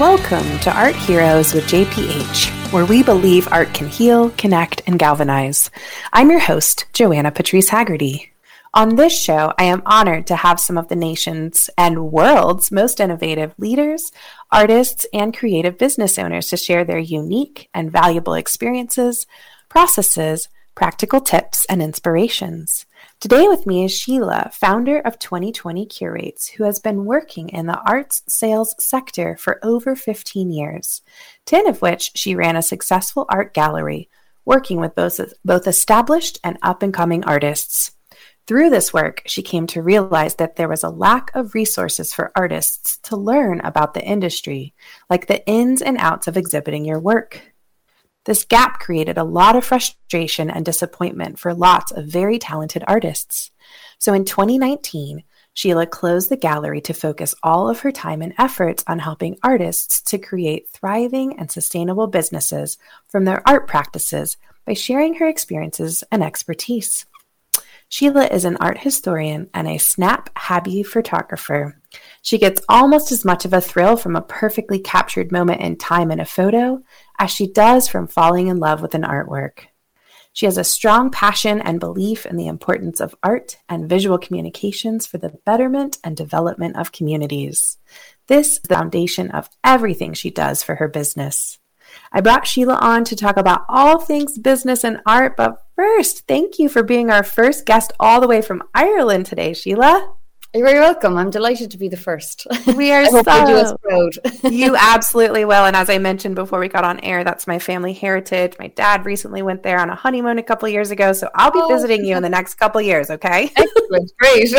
Welcome to Art Heroes with JPH, where we believe art can heal, connect, and galvanize. I'm your host, Joanna Patrice Haggerty. On this show, I am honored to have some of the nation's and world's most innovative leaders, artists, and creative business owners to share their unique and valuable experiences, processes, practical tips, and inspirations. Today with me is Sheila, founder of 2020 Curates, who has been working in the arts sales sector for over 15 years, 10 of which she ran a successful art gallery, working with both established and up-and-coming artists. Through this work, she came to realize that there was a lack of resources for artists to learn about the industry, like the ins and outs of exhibiting your work. This gap created a lot of frustration and disappointment for lots of very talented artists. So in 2019, Sheila closed the gallery to focus all of her time and efforts on helping artists to create thriving and sustainable businesses from their art practices by sharing her experiences and expertise. Sheila is an art historian and a snap-happy photographer. She gets almost as much of a thrill from a perfectly captured moment in time in a photo as she does from falling in love with an artwork. She has a strong passion and belief in the importance of art and visual communications for the betterment and development of communities. This is the foundation of everything she does for her business. I brought Sheila on to talk about all things business and art, but first, thank you for being our first guest all the way from Ireland today, Sheila. You're very welcome. I'm delighted to be the first. We are I hope you do us proud. You absolutely will. And as I mentioned before we got on air, that's my family heritage. My dad recently went there on a honeymoon a couple of years ago, so I'll be visiting you in the next couple of years, okay? Excellent.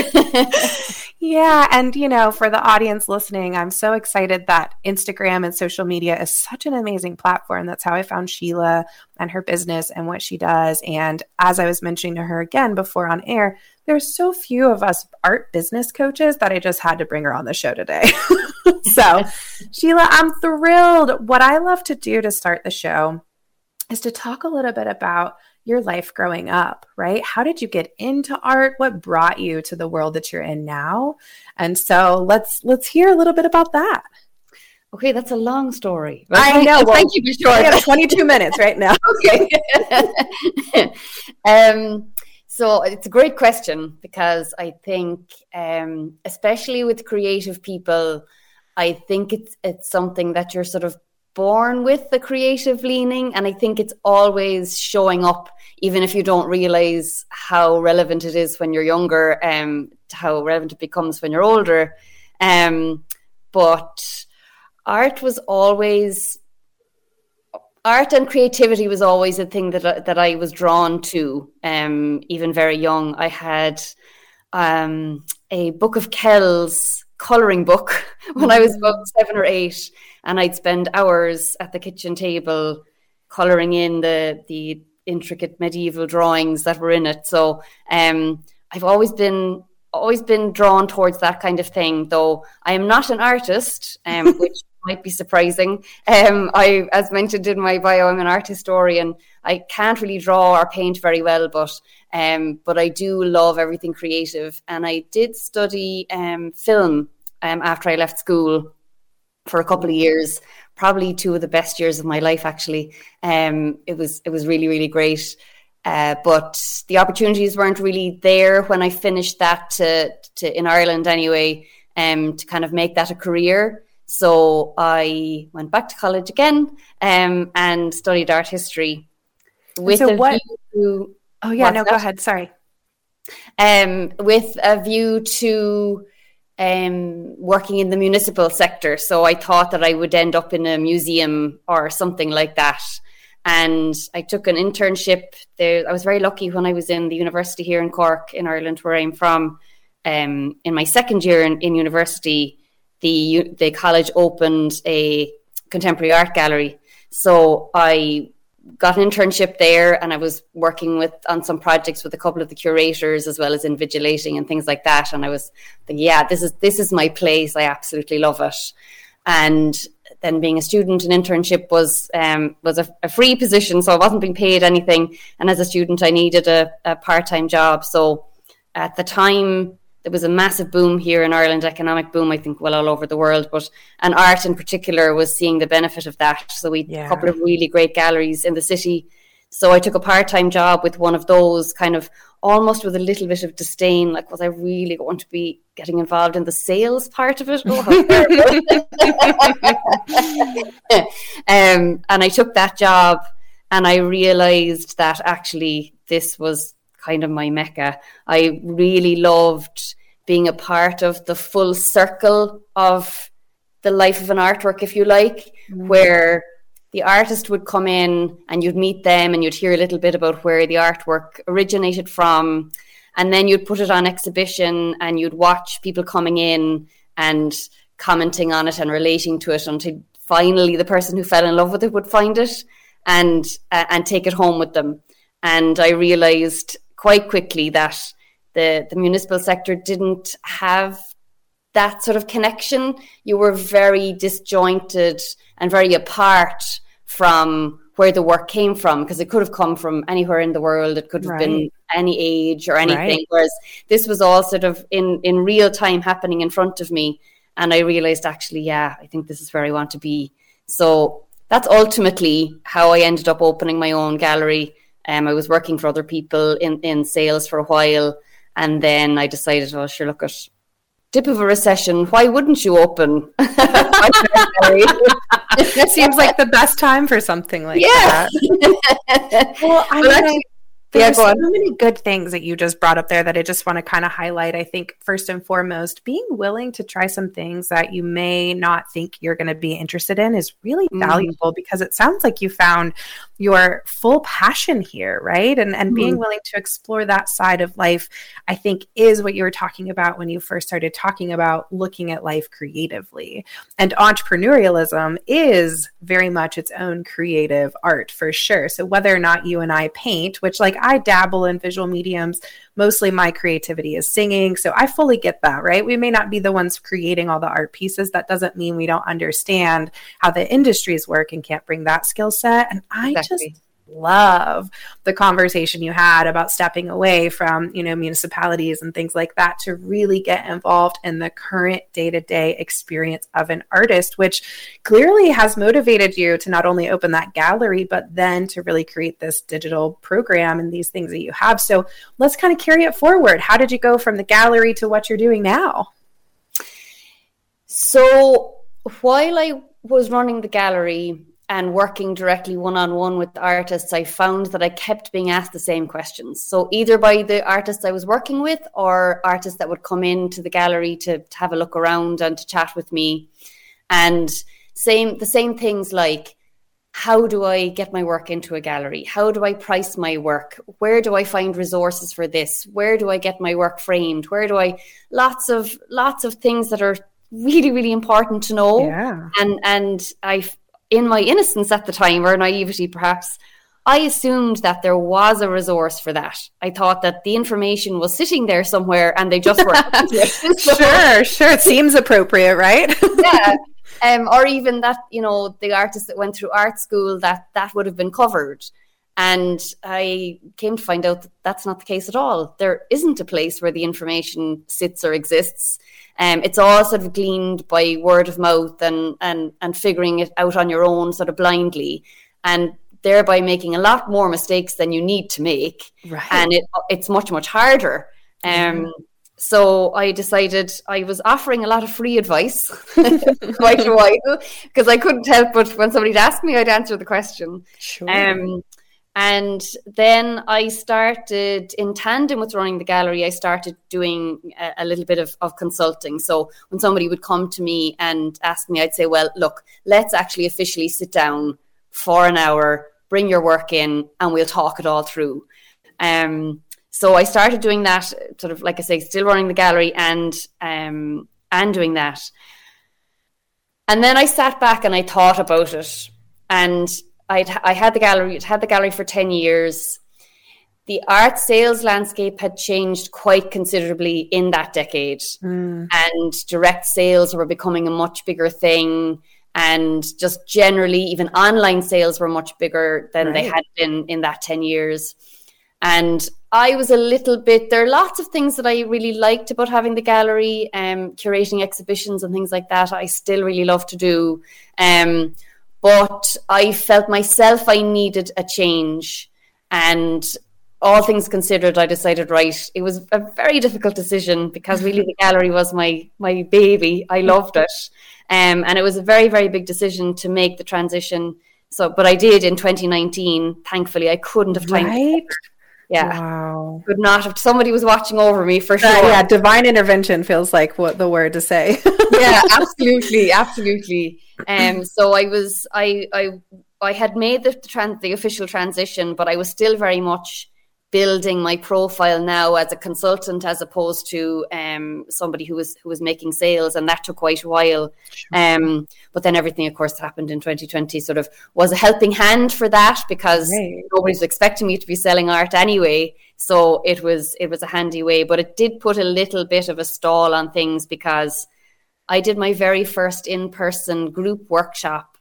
Great. Yeah. And, you know, for the audience listening, I'm so excited that Instagram and social media is such an amazing platform. That's how I found Sheila and her business and what she does. And as I was mentioning to her again before on air, there's so few of us art business coaches that I just had to bring her on the show today. So, Sheila, I'm thrilled. What I love to do to start the show is to talk a little bit about your life growing up, right? How did you get into art? What brought you to the world that you're in now? And so let's hear a little bit about that. Okay, that's a long story. I know. Well, thank you for sure. I have 22 minutes right now. Okay. So it's a great question because I think, especially with creative people, I think it's something that you're sort of born with, the creative leaning, and I think it's always showing up, even if you don't realize how relevant it is when you're younger, how relevant it becomes when you're older. But art and creativity was always a thing that I was drawn to, even very young. I had a Book of Kells colouring book when I was about 7 or 8, and I'd spend hours at the kitchen table colouring in the intricate medieval drawings that were in it. So I've always been drawn towards that kind of thing, though I am not an artist, which might be surprising. As mentioned in my bio, I'm an art historian. I can't really draw or paint very well, but I do love everything creative. And I did study film after I left school for a couple of years, probably 2 of the best years of my life, actually. It was really, really great. But the opportunities weren't really there when I finished that to in Ireland anyway, to kind of make that a career. So I went back to college again and studied art history. Go ahead. Sorry. With a view to working in the municipal sector. So I thought that I would end up in a museum or something like that. And I took an internship there. I was very lucky when I was in the university here in Cork, in Ireland, where I'm from. In my second year in university, the college opened a contemporary art gallery. So I got an internship there, and I was working on some projects with a couple of the curators, as well as invigilating and things like that. And I was thinking, yeah, this is my place. I absolutely love it. And then being a student, an internship was a free position, so I wasn't being paid anything. And as a student, I needed a part-time job. So at the time, there was a massive boom here in Ireland, economic boom, I think, well, all over the world, and art in particular was seeing the benefit of that. So we had a couple of really great galleries in the city. So I took a part-time job with one of those, kind of almost with a little bit of disdain, like, was I really going to be getting involved in the sales part of it? Oh, and I took that job, and I realized that actually this was kind of my mecca. I really loved being a part of the full circle of the life of an artwork, if you like, where the artist would come in and you'd meet them and you'd hear a little bit about where the artwork originated from. And then you'd put it on exhibition and you'd watch people coming in and commenting on it and relating to it until finally the person who fell in love with it would find it and take it home with them. And I realized quite quickly that the municipal sector didn't have that sort of connection. You were very disjointed and very apart from where the work came from, because it could have come from anywhere in the world. It could have been any age or anything. Whereas this was all sort of in real time happening in front of me. And I realized, actually, I think this is where I want to be. So that's ultimately how I ended up opening my own gallery. I was working for other people in sales for a while. And then I decided, well, sure, look, at dip of a recession, why wouldn't you open? It seems like the best time for something like that. Well, there's so many good things that you just brought up there that I just want to kind of highlight. I think first and foremost, being willing to try some things that you may not think you're going to be interested in is really valuable, because it sounds like you found your full passion here, right? And being willing to explore that side of life, I think, is what you were talking about when you first started talking about looking at life creatively. And entrepreneurialism is very much its own creative art, for sure. So whether or not you and I paint, which, like, I dabble in visual mediums, mostly my creativity is singing. So I fully get that, right? We may not be the ones creating all the art pieces. That doesn't mean we don't understand how the industries work and can't bring that skill set. And I just love the conversation you had about stepping away from, municipalities and things like that to really get involved in the current day-to-day experience of an artist, which clearly has motivated you to not only open that gallery, but then to really create this digital program and these things that you have. So let's kind of carry it forward. How did you go from the gallery to what you're doing now? So while I was running the gallery and working directly one-on-one with the artists, I found that I kept being asked the same questions. So either by the artists I was working with or artists that would come into the gallery to have a look around and to chat with me. And the same things like, how do I get my work into a gallery? How do I price my work? Where do I find resources for this? Where do I get my work framed? Lots of things that are really, really important to know. Yeah. And in my innocence at the time, or naivety perhaps, I assumed that there was a resource for that. I thought that the information was sitting there somewhere and they just weren't. Sure. It seems appropriate, right? Yeah. Or even that, the artists that went through art school, that would have been covered. And I came to find out that that's not the case at all. There isn't a place where the information sits or exists. It's all sort of gleaned by word of mouth and figuring it out on your own sort of blindly, and thereby making a lot more mistakes than you need to make. Right. And it's much, much harder. So I decided I was offering a lot of free advice quite a while, because I couldn't help but when somebody'd ask me, I'd answer the question. Sure. And then I started, in tandem with running the gallery, I started doing a little bit of consulting. So when somebody would come to me and ask me, I'd say, well, look, let's actually officially sit down for an hour, bring your work in, and we'll talk it all through. So I started doing that, sort of, like I say, still running the gallery and doing that. And then I sat back and I thought about it, and I had the gallery for 10 years. The art sales landscape had changed quite considerably in that decade, and direct sales were becoming a much bigger thing, and just generally even online sales were much bigger than they had been in that 10 years. And I was a little bit, there are lots of things that I really liked about having the gallery, curating exhibitions and things like that. I still really love to do. But I felt myself I needed a change. And all things considered, I decided, right, it was a very difficult decision because really the gallery was my baby. I loved it. And it was a very, very big decision to make the transition. So, but I did in 2019. Thankfully, I couldn't have time. Right? Yeah. Wow. Could not have. Somebody was watching over me for sure. Yeah, divine intervention feels like what the word to say. Yeah, absolutely, absolutely. So I had made the official transition, but I was still very much building my profile now as a consultant, as opposed to somebody who was making sales, and that took quite a while. Sure. But then everything, of course, that happened in 2020 sort of was a helping hand for that, because nobody was expecting me to be selling art anyway. So it was a handy way, but it did put a little bit of a stall on things, because I did my very first in-person group workshop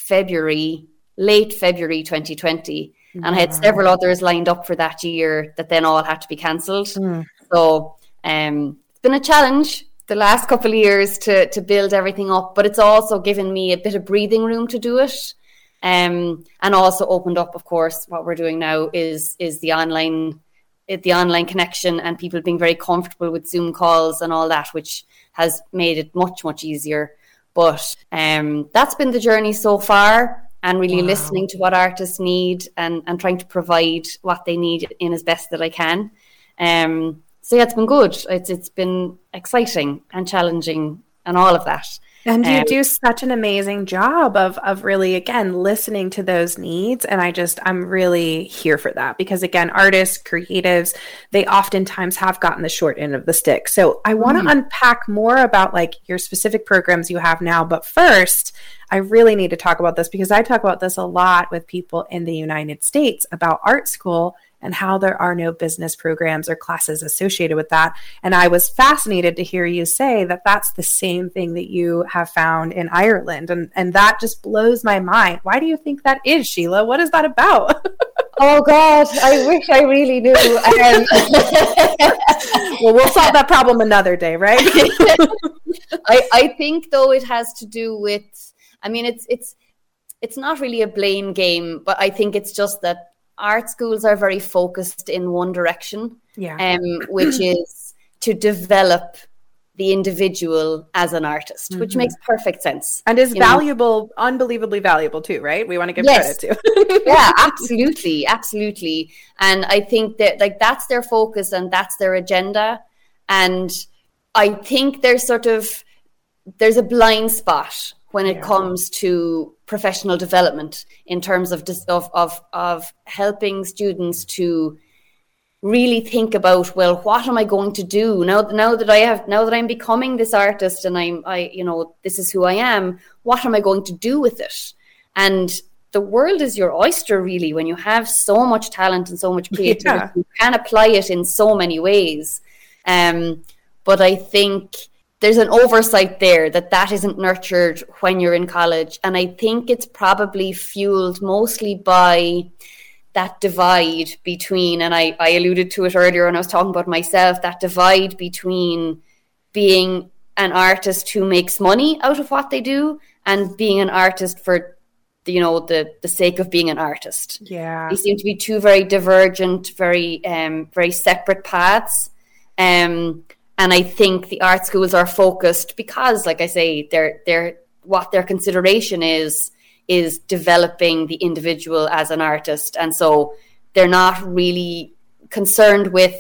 late February 2020. And I had several others lined up for that year that then all had to be cancelled. So it's been a challenge the last couple of years to build everything up, but it's also given me a bit of breathing room to do it. And also opened up, of course, what we're doing now is the online connection and people being very comfortable with Zoom calls and all that, which has made it much, much easier. But that's been the journey so far, and really listening to what artists need and trying to provide what they need in as best that I can. So yeah, it's been good. It's been exciting and challenging and all of that. And you do such an amazing job of really, again, listening to those needs. And I'm really here for that, because again, artists, creatives, they oftentimes have gotten the short end of the stick. So I want to unpack more about like your specific programs you have now. But first, I really need to talk about this, because I talk about this a lot with people in the United States about art school and how there are no business programs or classes associated with that. And I was fascinated to hear you say that that's the same thing that you have found in Ireland. And that just blows my mind. Why do you think that is, Sheila? What is that about? Oh, God, I wish I really knew. Well, we'll solve that problem another day, right? I think, though, it has to do with, I mean, it's not really a blame game, but I think it's just that art schools are very focused in one direction, which is to develop the individual as an artist, which makes perfect sense. And is valuable, unbelievably valuable too, right? We want to give credit to. Yeah, absolutely. Absolutely. And I think that that's their focus and that's their agenda. And I think there's a blind spot when it comes to professional development in terms of helping students to really think about, well, what am I going to do now that I'm becoming this artist and this is who I am, what am I going to do with it? And the world is your oyster, really, when you have so much talent and so much creativity. You can apply it in so many ways. But I think there's an oversight there that isn't nurtured when you're in college. And I think it's probably fueled mostly by that divide between, and I alluded to it earlier when I was talking about myself, that divide between being an artist who makes money out of what they do and being an artist for, the sake of being an artist. Yeah. They seem to be two very divergent, very, very separate paths. And I think the art schools are focused because, like I say, what their consideration is developing the individual as an artist. And so they're not really concerned with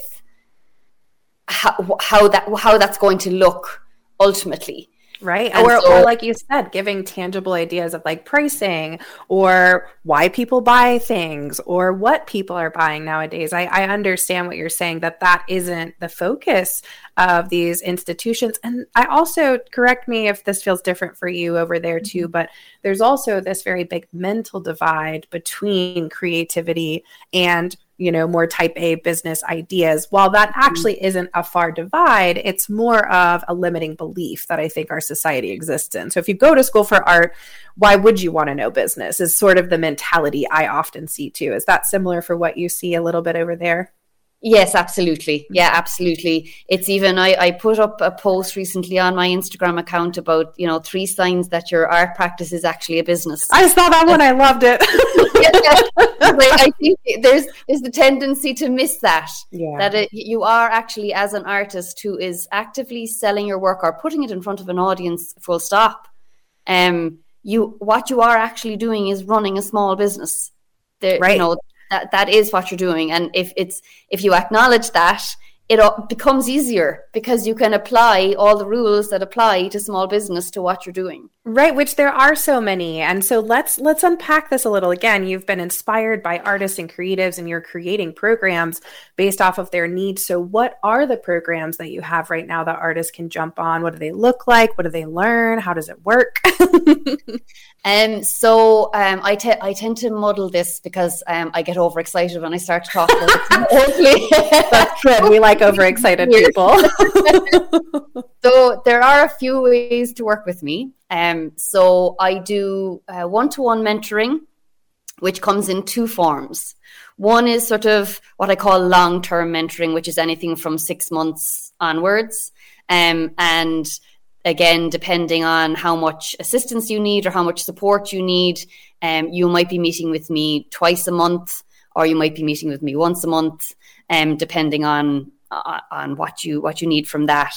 how that's going to look ultimately. Right. Or like you said, giving tangible ideas of like pricing or why people buy things or what people are buying nowadays. I understand what you're saying, that isn't the focus of these institutions. And I also, correct me if this feels different for you over there too, but there's also this very big mental divide between creativity and more type A business ideas. While that actually isn't a far divide, it's more of a limiting belief that I think our society exists in. So if you go to school for art, why would you want to know business is sort of the mentality I often see too. Is that similar for what you see a little bit over there? Yes, absolutely. Yeah, absolutely. It's even, I put up a post recently on my Instagram account about, 3 signs that your art practice is actually a business. I saw that one. I loved it. I think there's the tendency to miss that, you are actually, as an artist who is actively selling your work or putting it in front of an audience, full stop. What you are actually doing is running a small business. Right. That is what you're doing. And if you acknowledge that, it becomes easier because you can apply all the rules that apply to small business to what you're doing. Right, which there are so many. And so let's unpack this a little. Again, you've been inspired by artists and creatives, and you're creating programs based off of their needs. So what are the programs that you have right now that artists can jump on? What do they look like? What do they learn? How does it work? I tend to muddle this because I get overexcited when I start to talk about it. That's good. We like overexcited people. So there are a few ways to work with me. So I do one-to-one mentoring, which comes in 2 forms. One is sort of what I call long-term mentoring, which is anything from 6 months onwards. And again, depending on how much assistance you need or how much support you need, you might be meeting with me twice a month, or you might be meeting with me once a month, depending on what you need from that.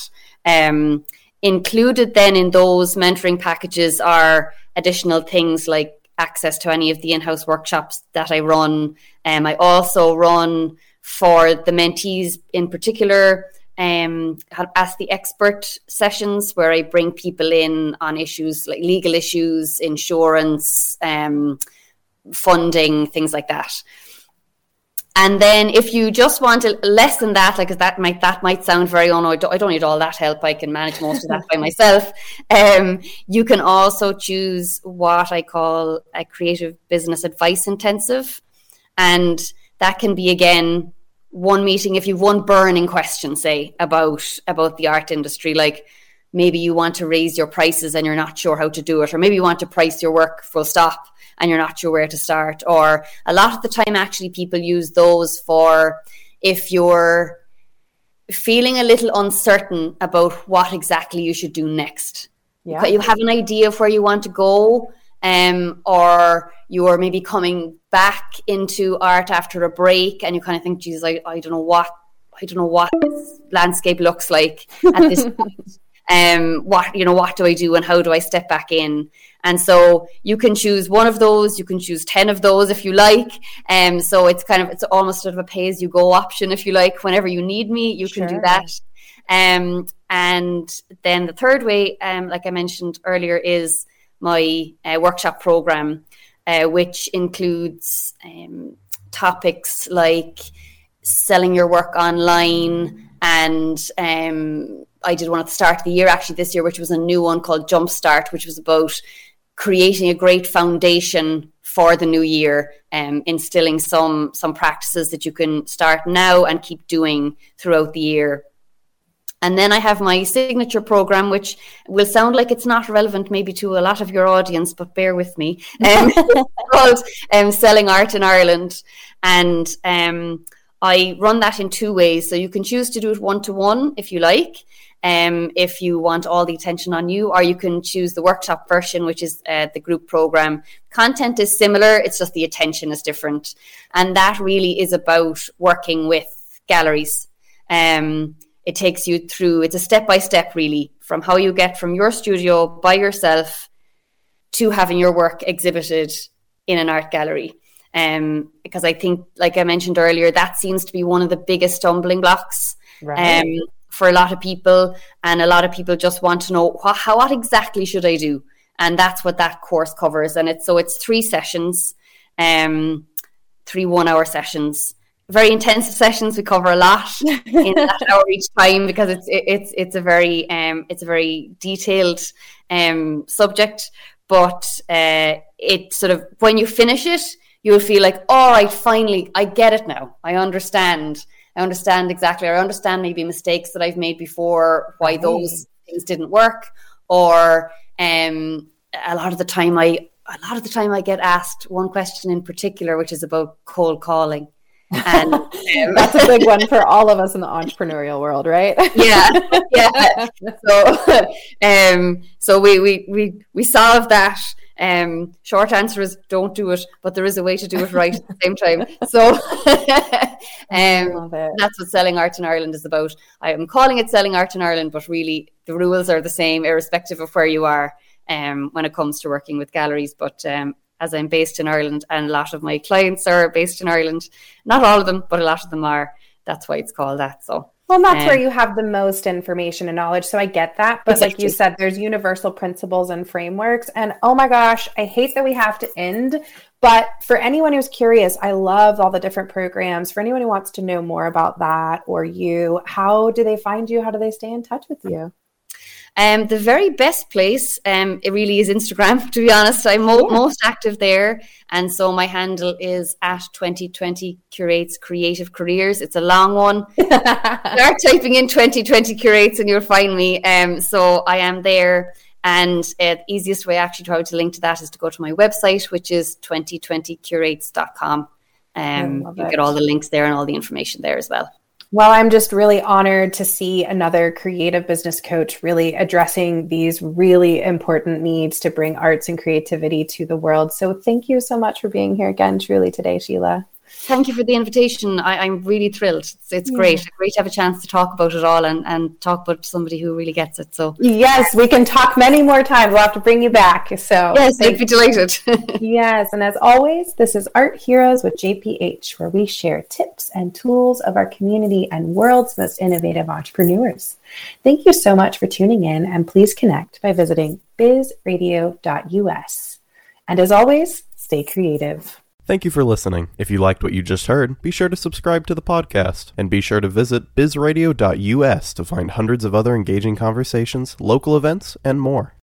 Included then in those mentoring packages are additional things like access to any of the in-house workshops that I run. I also run for the mentees in particular, Ask the Expert sessions, where I bring people in on issues like legal issues, insurance, funding, things like that. And then if you just want less than that, like that might sound very, I don't need all that help, I can manage most of that by myself. You can also choose what I call a creative business advice intensive. And that can be, again, one meeting if you've one burning question, say, about the art industry, like maybe you want to raise your prices and you're not sure how to do it, or maybe you want to price your work full stop and you're not sure where to start. Or a lot of the time, actually, people use those for if you're feeling a little uncertain about what exactly you should do next. Yeah. You have an idea of where you want to go, or you're maybe coming back into art after a break and you kind of think, geez, I don't know what this landscape looks like at this point. What do I do and how do I step back in? And so you can choose one of those, you can choose 10 of those if you like. So it's almost sort of a pay as you go option, if you like. Whenever you need me, you can do that. And then the third way, like I mentioned earlier, is my workshop program, which includes topics like selling your work online. And I did one at the start of the year, actually this year, which was a new one called Jumpstart, which was about creating a great foundation for the new year, instilling some practices that you can start now and keep doing throughout the year. And then I have my signature program, which will sound like it's not relevant maybe to a lot of your audience, but bear with me. Called Selling Art in Ireland. And I run that in 2 ways. So you can choose to do it one-to-one if you like, if you want all the attention on you, or you can choose the workshop version, which is the group program. Content is similar, it's just the attention is different. And that really is about working with galleries. It takes you through, it's a step-by-step really, from how you get from your studio by yourself to having your work exhibited in an art gallery. Because I think, like I mentioned earlier, that seems to be one of the biggest stumbling blocks for a lot of people. And a lot of people just want to know, what exactly should I do? And that's what that course covers. And it's 3 sessions, 3 one-hour sessions. Very intensive sessions. We cover a lot in that hour each time, because it's a very detailed subject. But it sort of, when you finish it, you'll feel like, all right, finally, I get it now. I understand exactly. I understand maybe mistakes that I've made before, why those things didn't work. Or a lot of the time I get asked one question in particular, which is about cold calling. And that's a big one for all of us in the entrepreneurial world, right? yeah. So we solved that. Short answer is don't do it, but there is a way to do it right at the same time. So that's what Selling Art in Ireland is about. I am calling it Selling Art in Ireland, but really the rules are the same irrespective of where you are when it comes to working with galleries. But as I'm based in Ireland and a lot of my clients are based in Ireland, not all of them, but a lot of them are, that's why it's called that. So well, that's where you have the most information and knowledge. So I get that. But exactly. Like you said, there's universal principles and frameworks. And oh my gosh, I hate that we have to end. But for anyone who's curious, I love all the different programs. For anyone who wants to know more about that or you, how do they find you? How do they stay in touch with you? The very best place, it really is Instagram, to be honest. I'm most active there. And so my handle is at 2020 Curates Creative Careers. It's a long one. Start typing in 2020 Curates and you'll find me. So I am there. And the easiest way actually to how to link to that is to go to my website, which is 2020curates.com. You get all the links there and all the information there as well. Well, I'm just really honored to see another creative business coach really addressing these really important needs to bring arts and creativity to the world. So thank you so much for being here again, truly today, Sheila. Thank you for the invitation. I'm really thrilled. It's great. Great to have a chance to talk about it all and talk about somebody who really gets it. So yes, we can talk many more times. We'll have to bring you back. So yes, I'd be delighted. Yes, and as always, this is Art Heroes with JPH, where we share tips and tools of our community and world's most innovative entrepreneurs. Thank you so much for tuning in, and please connect by visiting bizradio.us. And as always, stay creative. Thank you for listening. If you liked what you just heard, be sure to subscribe to the podcast, and be sure to visit bizradio.us to find hundreds of other engaging conversations, local events, and more.